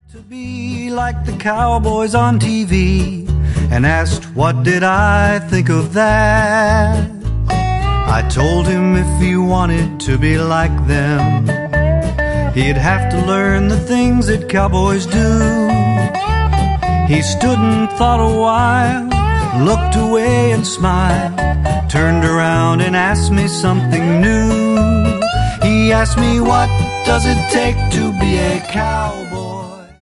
To be like the cowboys on TV, and asked what did I think of that. I told him if he wanted to be like them, he'd have to learn the things that cowboys do. He stood and thought a while, looked away and smiled, turned around and asked me something new. He asked me, what does it take to be a cowboy?